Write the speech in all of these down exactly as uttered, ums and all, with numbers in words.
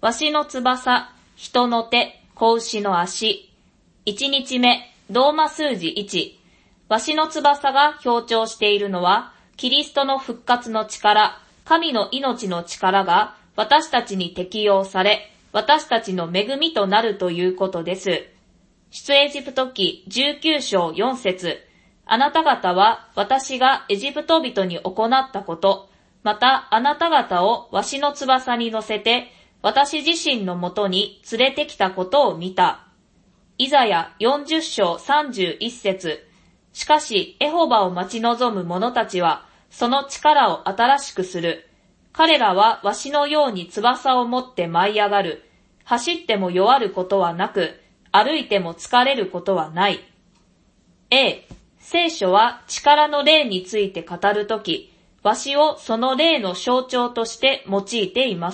わしの翼、人の手、子牛の足。一日目、ローマ数字いち。わしの翼が強調しているのは、キリストの復活の力、神の命の力が私たちに適用され、私たちの恵みとなるということです。出エジプト記じゅうきゅう章よん節。あなた方は私がエジプト人に行ったこと、またあなた方をわしの翼に乗せて、私自身のもとに連れてきたことを見た。イザヤよんじゅう章さんじゅういち節。しかしエホバを待ち望む者たちは、その力を新しくする。彼らはわしのように翼を持って舞い上がる。走っても弱ることはなく、歩いても疲れることはない。A、聖書は力の霊について語るとき、わしをその霊の象徴として用いています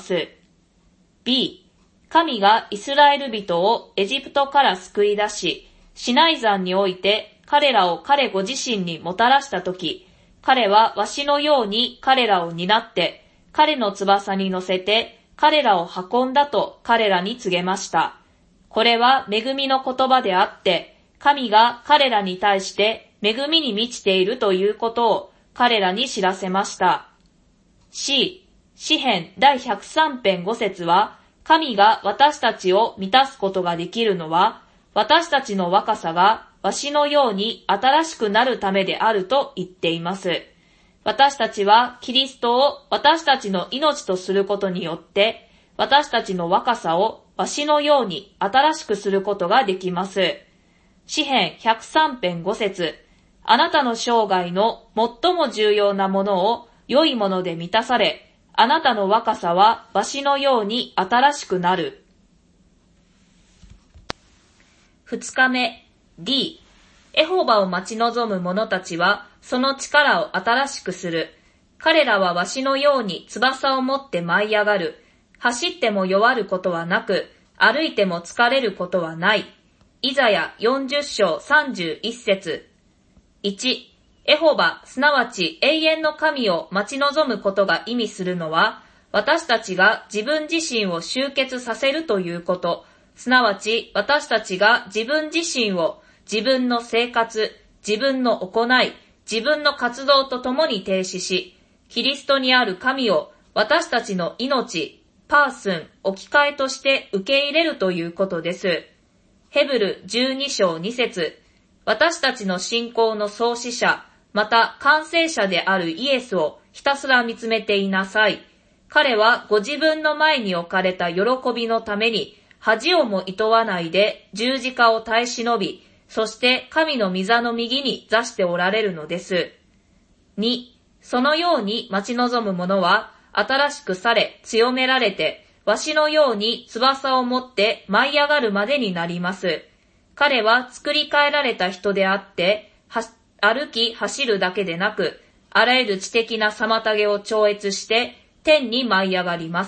。B、神がイスラエル人をエジプトから救い出し、シナイ山において彼らを彼ご自身にもたらしたとき、彼はわしのように彼らを担って、彼の翼に乗せて彼らを運んだと彼らに告げました。これは恵みの言葉であって、神が彼らに対して恵みに満ちているということを彼らに知らせました。C、詩編だいひゃくさん編ご節は、神が私たちを満たすことができるのは、私たちの若さがわしのように新しくなるためであると言っています。私たちはキリストを私たちの命とすることによって、私たちの若さをわしのように新しくすることができます。詩編ひゃくさん編ご節。あなたの生涯の最も重要なものを良いもので満たされ、あなたの若さはわしのように新しくなる。二日目、D、エホバを待ち望む者たちはその力を新しくする。彼らはわしのように翼を持って舞い上がる。走っても弱ることはなく、歩いても疲れることはない。イザヤよんじゅう章さんじゅういち節。いち、エホバ、すなわち永遠の神を待ち望むことが意味するのは、私たちが自分自身を集結させるということ、すなわち私たちが自分自身を自分の生活、自分の行い、自分の活動とともに停止し、キリストにある神を私たちの命、パースン、置き換えとして受け入れるということです。ヘブルじゅうに章に節。私たちの信仰の創始者、また完成者であるイエスをひたすら見つめていなさい。彼はご自分の前に置かれた喜びのために恥をも厭わないで十字架を耐え忍び、そして神の御座の右に座しておられるのです。に、そのように待ち望む者は新しくされ強められて、わしのように翼を持って舞い上がるまでになります。彼は作り変えられた人であって、歩き走るだけでなく、あらゆる知的な妨げを超越して天に舞い上がります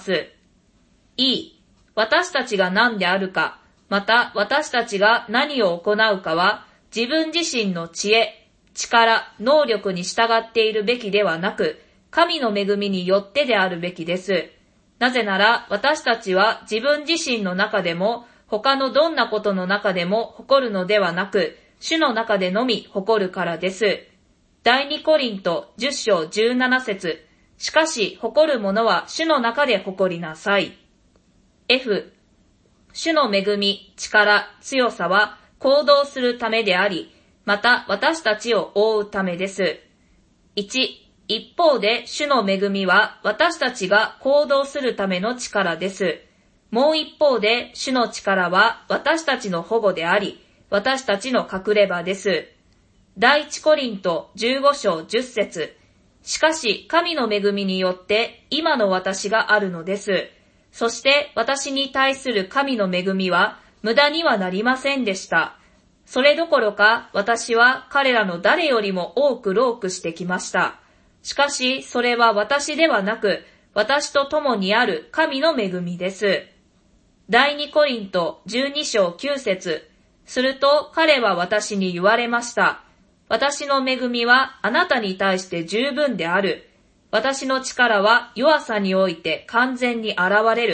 。E、私たちが何であるか、また私たちが何を行うかは、自分自身の知恵、力、能力に従っているべきではなく、神の恵みによってであるべきです。なぜなら私たちは自分自身の中でも、他のどんなことの中でも誇るのではなく、主の中でのみ誇るからです。第二コリントじゅう章じゅうなな節。しかし誇る者は主の中で誇りなさい。F、主の恵み、力、強さは行動するためであり、また私たちを覆うためです。いち、一方で主の恵みは私たちが行動するための力です。もう一方で主の力は私たちの保護であり、私たちの隠れ場です。第一コリントじゅうご章じゅう節。しかし神の恵みによって今の私があるのです。そして私に対する神の恵みは無駄にはなりませんでした。それどころか私は彼らの誰よりも多く労苦してきました。しかしそれは私ではなく、私と共にある神の恵みです。第二コリントじゅうに章きゅう節。すると彼は私に言われました。私の恵みはあなたに対して十分である。私の力は弱さにおいて完全に現れる。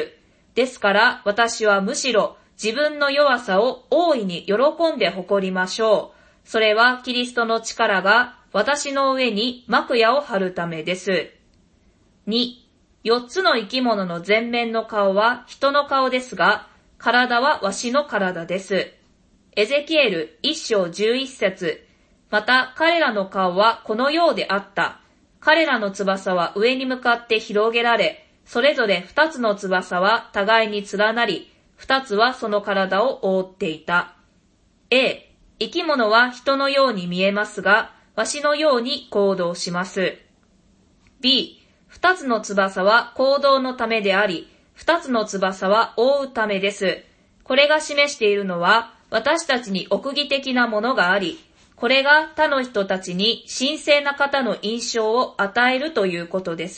ですから私はむしろ自分の弱さを大いに喜んで誇りましょう。それはキリストの力が私の上に幕屋を張るためです。に、四つの生き物の前面の顔は人の顔ですが、体はわしの体です。エゼキエル一章十一節。また彼らの顔はこのようであった。彼らの翼は上に向かって広げられ、それぞれ二つの翼は互いに連なり、二つはその体を覆っていた。A、生き物は人のように見えますが、わしのように行動します。B、二つの翼は行動のためであり、二つの翼は覆うためです。これが示しているのは、私たちに奥義的なものがあり、これが他の人たちに神聖な方の印象を与えるということです。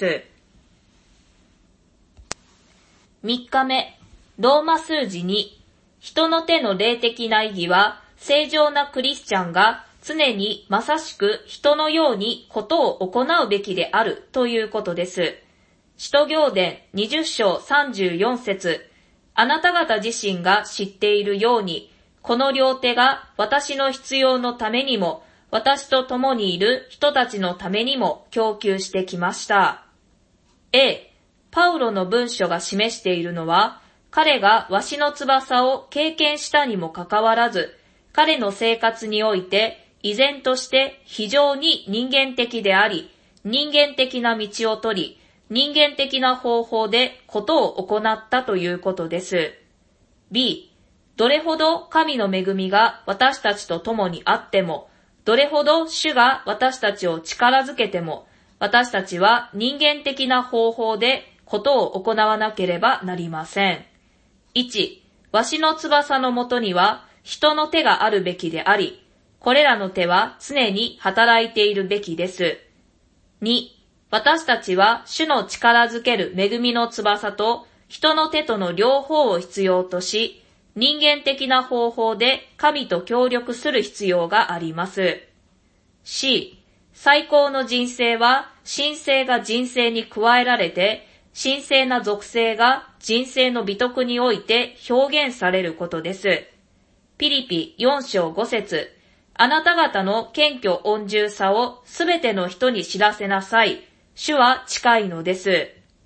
三日目、ローマ数字に、人の手の霊的な意義は、正常なクリスチャンが常にまさしく人のようにことを行うべきであるということです。使徒行伝にじゅっ章さんじゅうよん節、あなた方自身が知っているように、この両手が私の必要のためにも、私と共にいる人たちのためにも供給してきました。A、パウロの文書が示しているのは、彼がわしの翼を経験したにもかかわらず、彼の生活において依然として非常に人間的であり、人間的な道を取り、人間的な方法でことを行ったということです。B、どれほど神の恵みが私たちと共にあっても、どれほど主が私たちを力づけても、私たちは人間的な方法でことを行わなければなりません。いち、わしの翼のもとには人の手があるべきであり、これらの手は常に働いているべきです。に、私たちは主の力づける恵みの翼と人の手との両方を必要とし、人間的な方法で神と協力する必要があります。C、最高の人生は神聖が人生に加えられて、神聖な属性が人生の美徳において表現されることです。ピリピよん章ご節、あなた方の謙虚温柔さをすべての人に知らせなさい。主は近いのです。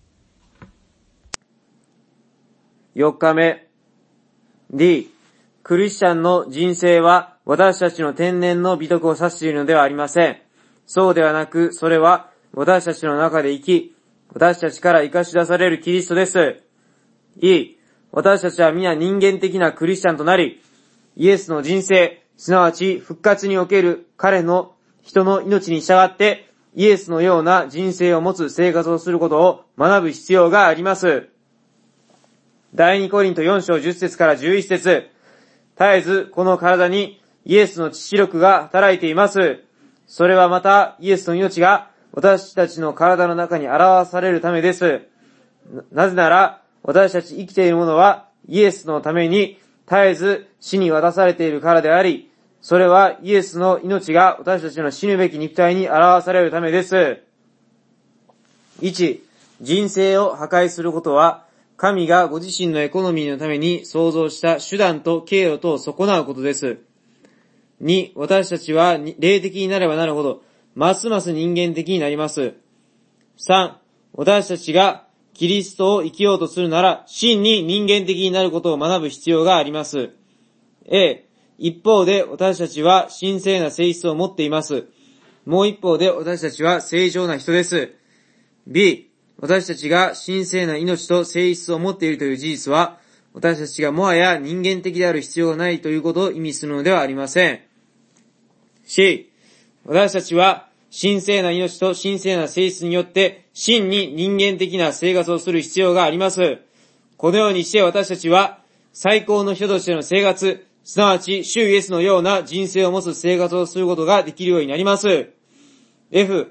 よっかめ。D、クリスチャンの人生は私たちの天然の美徳を指しているのではありません。そうではなく、それは私たちの中で生き、私たちから生かし出されるキリストです。E、私たちは皆人間的なクリスチャンとなり、イエスの人生、すなわち復活における彼の人の命に従って、イエスのような人生を持つ生活をすることを学ぶ必要があります。第二コリントよん章じゅっ節からじゅういち節、絶えずこの体にイエスの父力が働いています。それはまたイエスの命が私たちの体の中に表されるためです。な, なぜなら私たち生きているものはイエスのために絶えず死に渡されているからであり、それはイエスの命が私たちの死ぬべき肉体に表されるためです。いち、人生を破壊することは神がご自身のエコノミーのために創造した手段と経路とを損なうことです。に、私たちは霊的になればなるほど、ますます人間的になります。さん、私たちがキリストを生きようとするなら、真に人間的になることを学ぶ必要があります。A、一方で私たちは神聖な性質を持っています。もう一方で私たちは正常な人です。B、私たちが神聖な命と性質を持っているという事実は、私たちがもはや人間的である必要がないということを意味するのではありません。C、私たちは神聖な命と神聖な性質によって真に人間的な生活をする必要があります。このようにして私たちは最高の人としての生活、すなわち主イエスのような人生を持つ生活をすることができるようになります。F、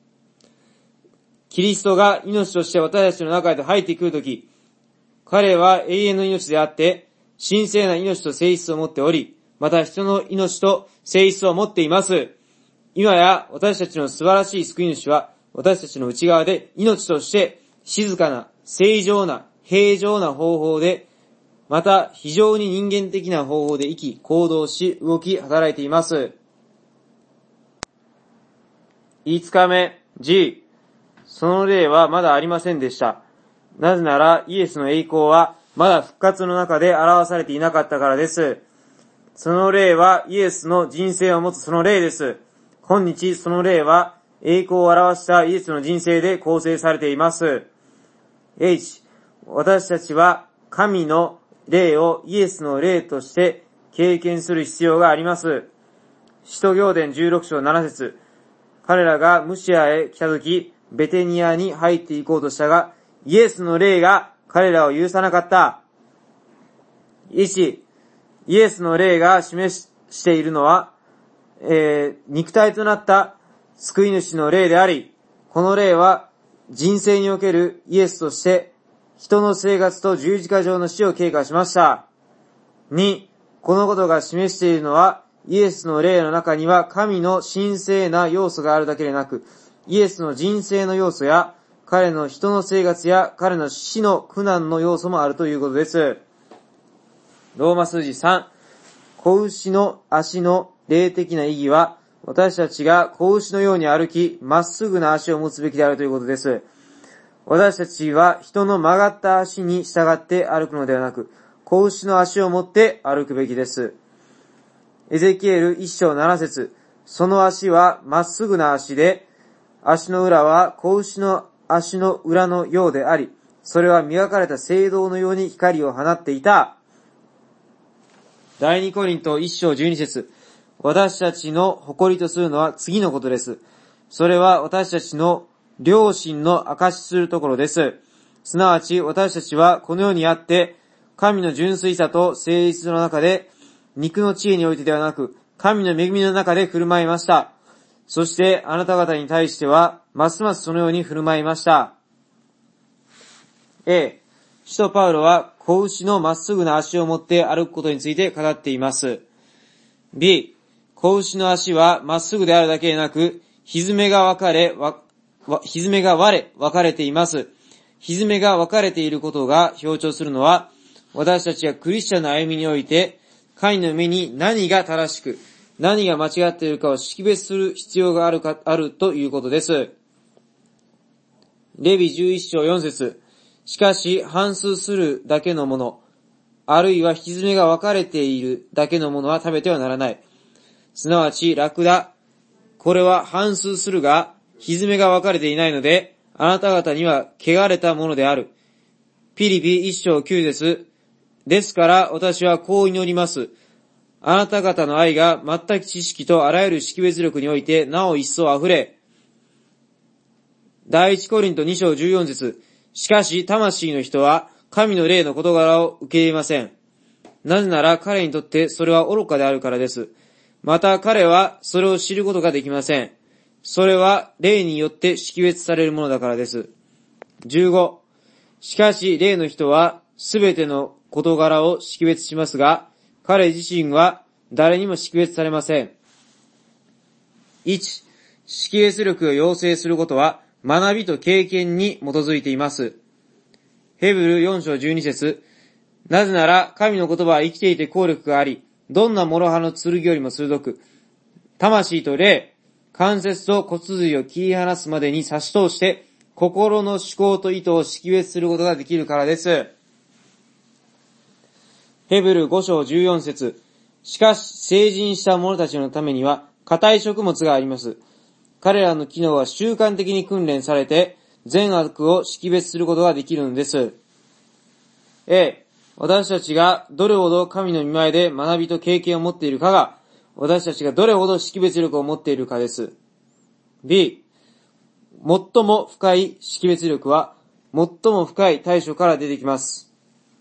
キリストが命として私たちの中へと入ってくるとき、彼は永遠の命であって、神聖な命と性質を持っており、また人の命と性質を持っています。今や私たちの素晴らしい救い主は、私たちの内側で命として静かな、正常な、 平常な方法で、また非常に人間的な方法で生き、行動し、動き、働いています。いつかめ、G。その例はまだありませんでした。なぜなら、イエスの栄光はまだ復活の中で表されていなかったからです。その例はイエスの人生を持つその例です。今日その例は栄光を表したイエスの人生で構成されています。H、私たちは神の霊をイエスの霊として経験する必要があります。使徒行伝じゅうろく章なな節。彼らがムシアへ来たとき、ベテニアに入っていこうとしたが、イエスの霊が彼らを許さなかった。いち、イエスの霊が示しているのは、えー、肉体となった救い主の霊であり、この霊は人生におけるイエスとして人の生活と十字架上の死を経過しました。に、このことが示しているのは、イエスの霊の中には神の神聖な要素があるだけでなく、イエスの人生の要素や、彼の人の生活や彼の死の苦難の要素もあるということです。ローマ数字さん、子牛の足の霊的な意義は、私たちが子牛のように歩き、まっすぐな足を持つべきであるということです。私たちは人の曲がった足に従って歩くのではなく、子牛の足を持って歩くべきです。エゼキエルいっ章なな節、その足はまっすぐな足で、足の裏は子牛の足の裏のようであり、それは磨かれた聖堂のように光を放っていた。第二コリントいっ章じゅうに節、私たちの誇りとするのは次のことです。それは私たちの良心の証しするところです。すなわち私たちはこの世にあって、神の純粋さと誠実の中で、肉の知恵においてではなく、神の恵みの中で振る舞いました。そしてあなた方に対しては、ますますそのように振る舞いました。A、使徒パウロは子牛のまっすぐな足を持って歩くことについて語っています。B、子牛の足はまっすぐであるだけでなく、蹄が分かれ、わ、蹄が割れ、分かれています。蹄が分かれていることが強調するのは、私たちがクリスチャンの歩みにおいて、神の目に何が正しく、何が間違っているかを識別する必要があるか、あるということです。レビじゅういっ章よん節、しかし反数するだけのもの、あるいは蹄が分かれているだけのものは食べてはならない。すなわちラクダ、これは反数するが、蹄が分かれていないので、あなた方には汚れたものである。ピリピいっ章きゅう節、ですから私はこう祈ります。あなた方の愛が全く知識とあらゆる識別力においてなお一層溢れ。第一コリントに章じゅうよん節、しかし魂の人は神の霊の事柄を受け入れません。なぜなら彼にとってそれは愚かであるからです。また彼はそれを知ることができません。それは霊によって識別されるものだからです。じゅうご、しかし霊の人はすべての事柄を識別しますが、彼自身は誰にも識別されません。いち、識別力を養成することは学びと経験に基づいています。ヘブルよん章じゅうに節、なぜなら神の言葉は生きていて効力があり、どんな諸刃の剣よりも鋭く、魂と霊、関節と骨髄を切り離すまでに差し通して、心の思考と意図を識別することができるからです。ヘブルご章じゅうよん節、しかし成人した者たちのためには硬い食物があります。彼らの機能は習慣的に訓練されて、善悪を識別することができるのです。A、私たちがどれほど神の御前で学びと経験を持っているかが、私たちがどれほど識別力を持っているかです。B、最も深い識別力は、最も深い対処から出てきます。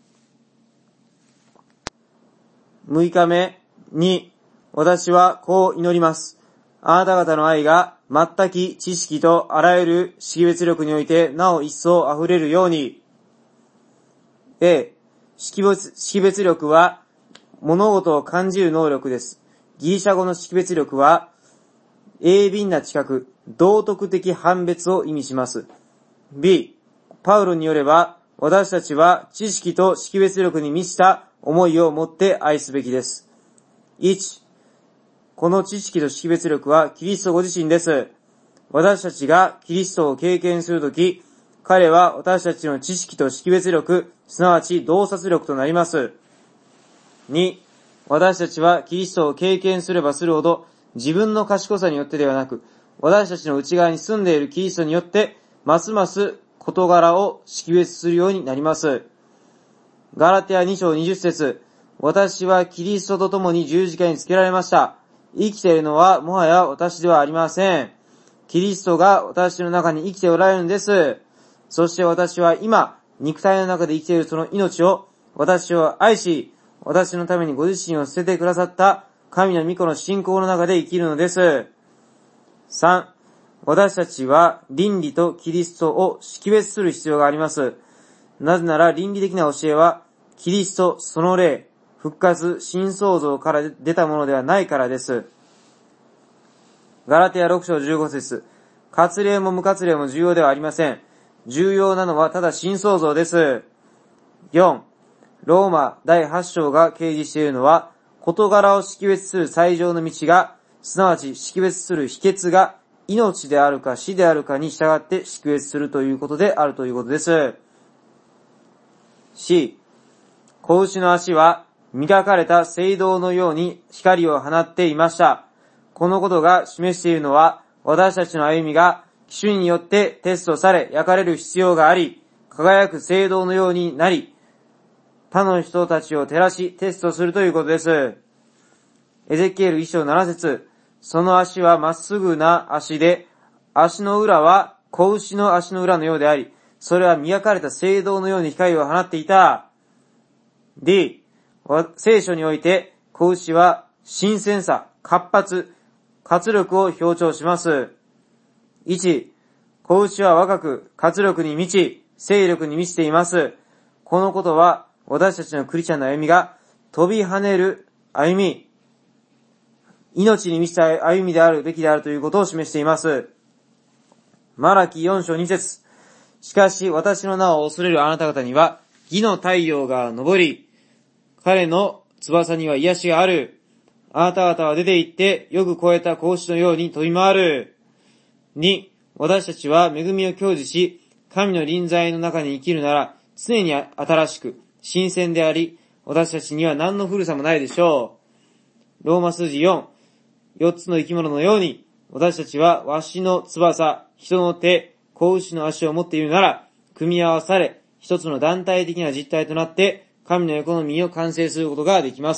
むいかめに、私はこう祈ります。あなた方の愛が全く知識とあらゆる識別力においてなお一層溢れるように。A、識別、識別力は物事を感じる能力です。ギリシャ語の識別力は鋭敏な知覚、道徳的判別を意味します。B、パウロによれば私たちは知識と識別力に満ちた思いを持って愛すべきです。いち、この知識と識別力はキリストご自身です。私たちがキリストを経験するとき、彼は私たちの知識と識別力、すなわち洞察力となります。に、私たちはキリストを経験すればするほど、自分の賢さによってではなく、私たちの内側に住んでいるキリストによって、ますます事柄を識別するようになります。ガラテヤに章にじゅっ節、私はキリストと共に十字架につけられました。生きているのはもはや私ではありません。キリストが私の中に生きておられるんです。そして私は今、肉体の中で生きているその命を、私を愛し、私のためにご自身を捨ててくださった神の御子の信仰の中で生きるのです。さん、私たちは倫理とキリストを識別する必要があります。なぜなら倫理的な教えは、キリスト、その霊、復活、新創造から出たものではないからです。ガラテヤろく章じゅうご節、割礼も無割礼も重要ではありません。重要なのはただ新創造です。よん、ローマだいはち章が掲示しているのは、事柄を識別する最上の道が、すなわち識別する秘訣が、命であるか死であるかに従って識別するということであるということです。C、子牛の足は磨かれた青銅のように光を放っていました。このことが示しているのは、私たちの歩みが主によってテストされ焼かれる必要があり、輝く青銅のようになり、他の人たちを照らしテストするということです。エゼキエルいち章なな節、その足はまっすぐな足で、足の裏は子牛の足の裏のようであり、それは磨かれた青銅のように光を放っていた。D、聖書において子牛は新鮮さ、活発、活力を強調します。いち、子牛は若く活力に満ち、勢力に満ちています。このことは私たちのクリスチャンの歩みが飛び跳ねる歩み、命に満ちた歩みであるべきであるということを示しています。マラキよん章に節、しかし私の名を恐れるあなた方には義の太陽が昇り、彼の翼には癒しがある。あなた方は出て行ってよく肥えた子牛のように飛び回る。に、私たちは恵みを享受し、神の臨在の中に生きるなら常に新しく、新鮮であり、私たちには何の古さもないでしょう。ローマ数字よん、四つの生き物のように、私たちはわしの翼、人の手、子牛の足を持っているなら、組み合わされ、一つの団体的な実体となって、神のエコノミーを完成することができます。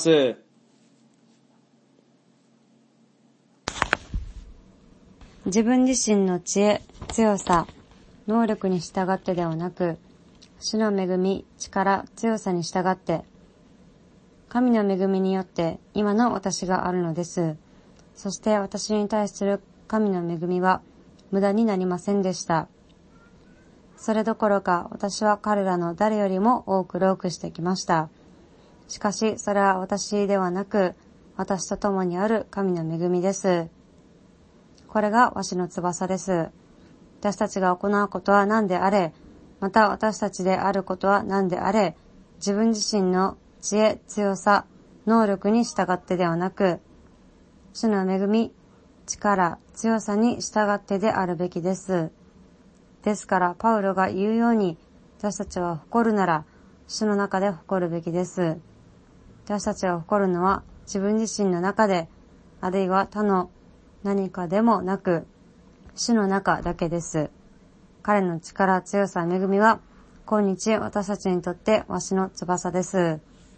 自分自身の知恵、強さ、能力に従ってではなく、主の恵み、力、強さに従って、神の恵みによって今の私があるのです。そして私に対する神の恵みは無駄になりませんでした。それどころか私は彼らの誰よりも多く労苦してきました。しかしそれは私ではなく、私と共にある神の恵みです。これがわしの翼です。私たちが行うことは何であれ、また私たちであることは何であれ、自分自身の知恵、強さ、能力に従ってではなく、主の恵み、力、強さに従ってであるべきです。ですから、パウロが言うように、私たちは誇るなら、主の中で誇るべきです。私たちが誇るのは、自分自身の中で、あるいは他の何かでもなく、主の中だけです。彼の力、強さ、恵みは、今日私たちにとってわしの翼です。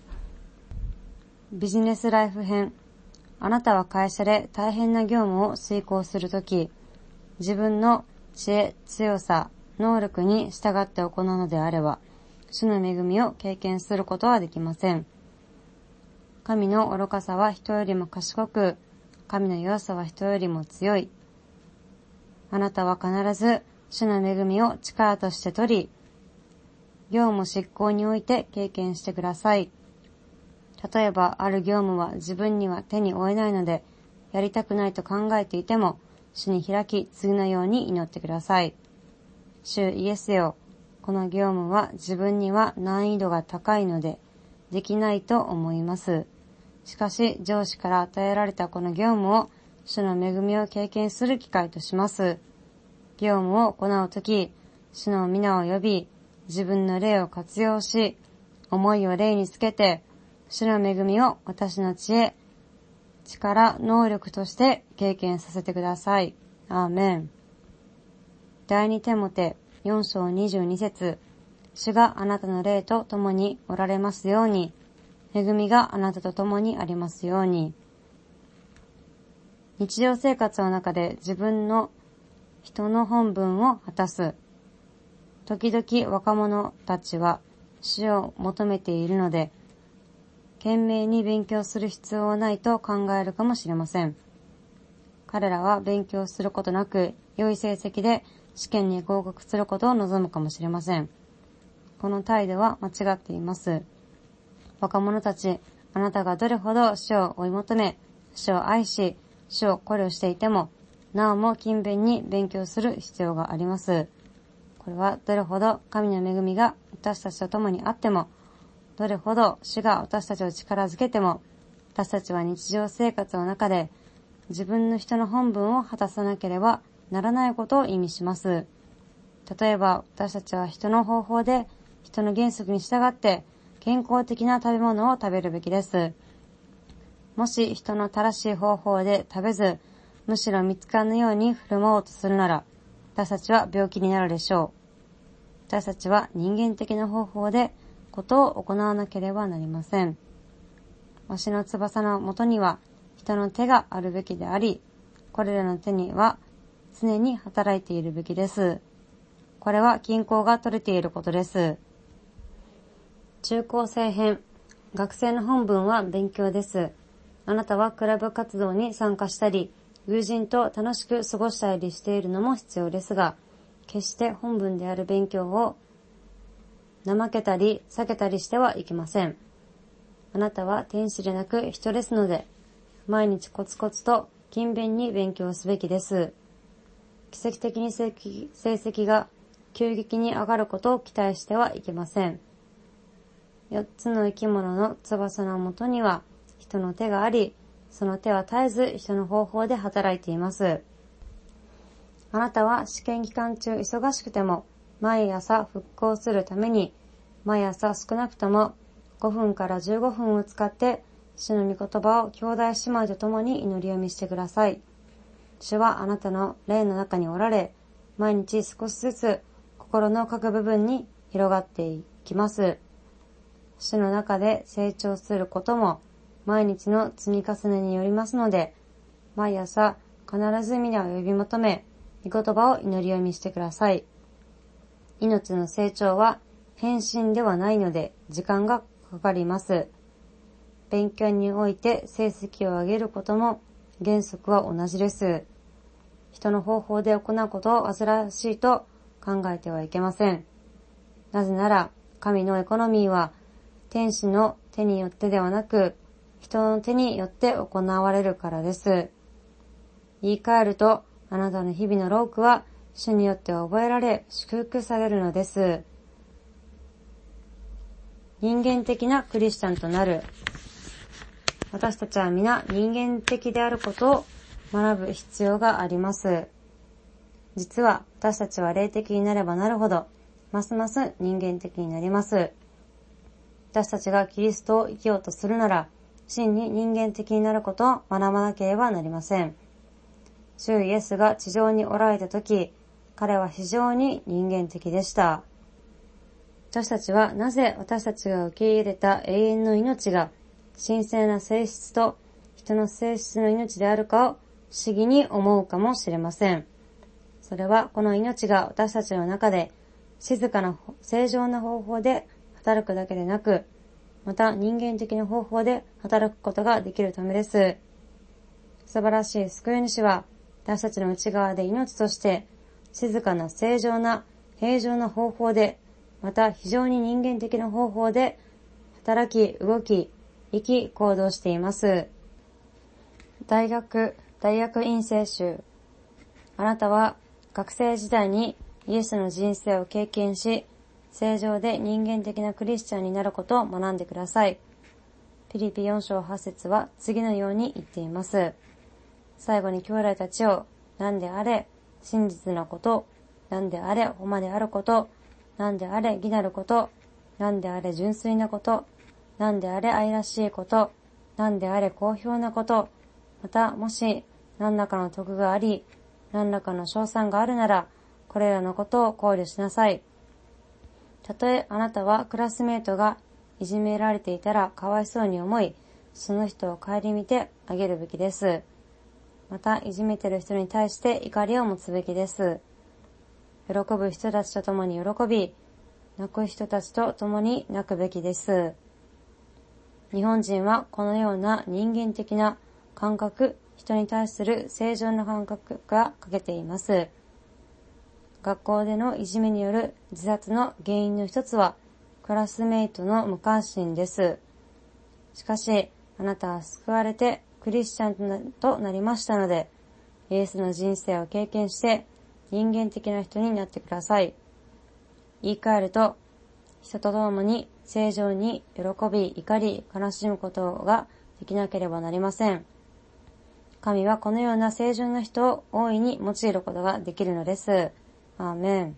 ビジネスライフ編。あなたは会社で大変な業務を遂行するとき、自分の知恵、強さ、能力に従って行うのであれば、主の恵みを経験することはできません。神の愚かさは人よりも賢く、神の弱さは人よりも強い。あなたは必ず主の恵みを力として取り、業務執行において経験してください。例えば、ある業務は自分には手に負えないので、やりたくないと考えていても、主に開き、次のように祈ってください。主イエスよ、 この業務は自分には難易度が高いのでできないと思います。しかし上司から与えられたこの業務を主の恵みを経験する機会とします。業務を行うとき、主の皆を呼び、自分の霊を活用し、思いを霊につけて、主の恵みを私の知恵、力、能力として経験させてください。アーメン。第二テモテよん章にじゅうに節、主があなたの霊と共におられますように、恵みがあなたと共にありますように。日常生活の中で自分の人の本分を果たす。時々若者たちは主を求めているので、懸命に勉強する必要はないと考えるかもしれません。彼らは勉強することなく、良い成績で試験に合格することを望むかもしれません。この態度は間違っています。若者たち、あなたがどれほど主を追い求め、主を愛し、主を考慮していても、なおも勤勉に勉強する必要があります。これはどれほど神の恵みが私たちと共にあっても、どれほど主が私たちを力づけても、私たちは日常生活の中で自分の人の本分を果たさなければならないことを意味します。例えば私たちは人の方法で人の原則に従って健康的な食べ物を食べるべきです。もし人の正しい方法で食べず、むしろ見つかんのように振る舞おうとするなら、私たちは病気になるでしょう。私たちは人間的な方法でことを行わなければなりません。わしの翼のもとには人の手があるべきであり、これらの手には常に働いているべきです。これは均衡が取れていることです。中高生編。学生の本分は勉強です。あなたはクラブ活動に参加したり、友人と楽しく過ごしたりしているのも必要ですが、決して本分である勉強を怠けたり避けたりしてはいけません。あなたは天使でなく人ですので、毎日コツコツと勤勉に勉強すべきです。奇跡的に成績が急激に上がることを期待してはいけません。四つの生き物の翼のもとには人の手があり、その手は絶えず人の方法で働いています。あなたは試験期間中忙しくても、毎朝復興するために、毎朝少なくともごふんからじゅうごふんを使って、主の御言葉を兄弟姉妹と共に祈り読みしてください。主はあなたの霊の中におられ、毎日少しずつ心の各部分に広がっていきます。主の中で成長することも毎日の積み重ねによりますので、毎朝必ず皆を呼び求め、御言葉を祈り読みしてください。命の成長は変身ではないので時間がかかります。勉強において成績を上げることも原則は同じです。人の方法で行うことを煩わしいと考えてはいけません。なぜなら神のエコノミーは天使の手によってではなく人の手によって行われるからです。言い換えると、あなたの日々の労苦は主によって覚えられ祝福されるのです。人間的なクリスチャンとなる。私たちは皆人間的であることを学ぶ必要があります。実は私たちは霊的になればなるほど、ますます人間的になります。私たちがキリストを生きようとするなら、真に人間的になることを学ばなければなりません。主イエスが地上におられたとき、彼は非常に人間的でした。私たちはなぜ私たちが受け入れた永遠の命が神聖な性質と人の性質の命であるかを不思議に思うかもしれません。それはこの命が私たちの中で静かな正常な方法で働くだけでなく、また人間的な方法で働くことができるためです。素晴らしい救い主は私たちの内側で命として静かな正常な平常な方法で、また非常に人間的な方法で働き、動き、生き、行動しています。大学、大学院生集。あなたは学生時代にイエスの人生を経験し、 正常で人間的なクリスチャンになることを学んでください。ピリピよん章はち節は次のように言っています。最後に兄弟たちを、何であれ真実なこと、何であれ誉れあること、何であれ義なること、何であれ純粋なこと、何であれ愛らしいこと、何であれ好評なこと、またもし何らかの徳があり、何らかの賞賛があるなら、これらのことを考慮しなさい。たとえあなたはクラスメートがいじめられていたらかわいそうに思い、その人を顧みてあげるべきです。また、いじめている人に対して怒りを持つべきです。喜ぶ人たちと共に喜び、泣く人たちと共に泣くべきです。日本人はこのような人間的な感覚、人に対する正常な感覚が欠けています。学校でのいじめによる自殺の原因の一つは、クラスメイトの無関心です。しかし、あなたは救われてクリスチャンとなりましたので、イエスの人生を経験して人間的な人になってください。言い換えると、人と共に正常に喜び、怒り、悲しむことができなければなりません。神はこのような正常な人を大いに用いることができるのです。アーメン。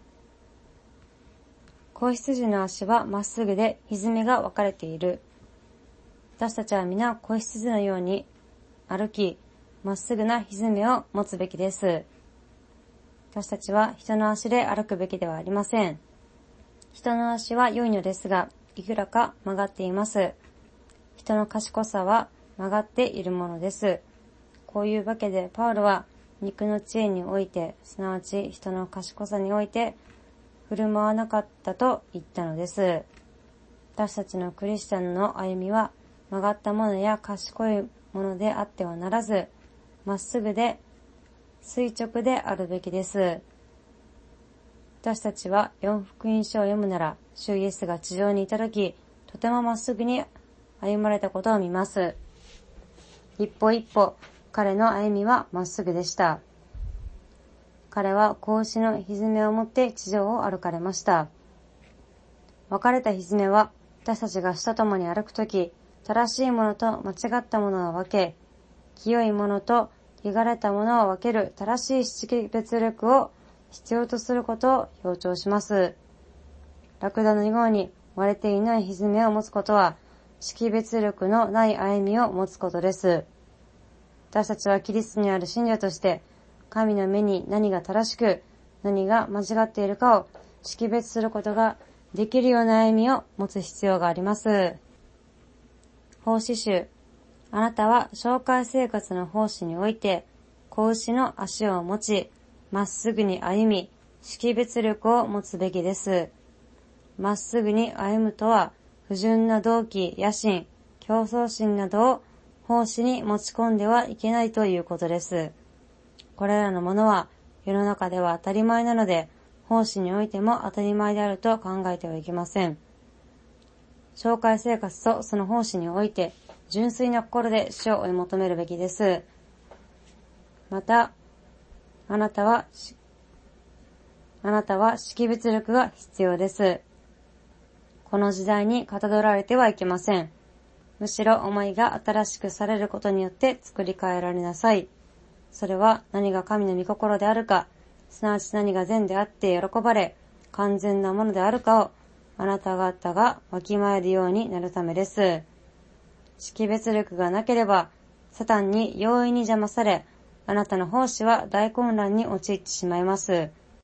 子羊の足はまっすぐで蹄が分かれている。私たちは皆子羊のように歩き、まっすぐな蹄を持つべきです。私たちは人の足で歩くべきではありません。人の足は良いのですが、いくらか曲がっています。人の賢さは曲がっているものです。こういうわけでパウロは肉の知恵において、すなわち人の賢さにおいて振る舞わなかったと言ったのです。私たちのクリスチャンの歩みは曲がったものや賢いものであってはならず、まっすぐで垂直であるべきです。私たちは四福音書を読むなら、主イエスが地上にいたとき、とてもまっすぐに歩まれたことを見ます。一歩一歩、彼の歩みはまっすぐでした。彼は子牛の蹄を持って地上を歩かれました。分かれた蹄は、私たちが主と共に歩くとき、正しいものと間違ったものを分け、清いものと汚れたものを分ける正しい識別力を必要とすることを強調します。ラクダのように割れていない蹄を持つことは、識別力のない歩みを持つことです。私たちはキリストにある信者として、神の目に何が正しく、何が間違っているかを識別することができるような歩みを持つ必要があります。奉仕集。あなたは紹介生活の奉仕において、子牛の足を持ち、まっすぐに歩み、識別力を持つべきです。まっすぐに歩むとは、不純な動機、野心、競争心などを奉仕に持ち込んではいけないということです。これらのものは世の中では当たり前なので、奉仕においても当たり前であると考えてはいけません。紹介生活とその奉仕において、純粋な心で主を追い求めるべきです。また、あなたは、あなたは識別力が必要です。この時代にかたどられてはいけません。むしろ思いが新しくされることによって作り変えられなさい。それは何が神の御心であるか、すなわち何が善であって喜ばれ、完全なものであるかを、あなた方がわきまえるようになるためです。識別力がなければ、サタンに容易に邪魔され、あなたの奉仕は大混乱に陥ってしまいます。